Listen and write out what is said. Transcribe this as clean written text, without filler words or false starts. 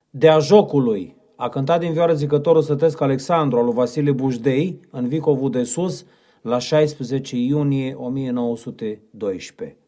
De-a jocului a cântat din vioară zicătorul sătesc Alexandru al lui Vasile Bujdei în Vicovul de Sus la 16 iunie 1912.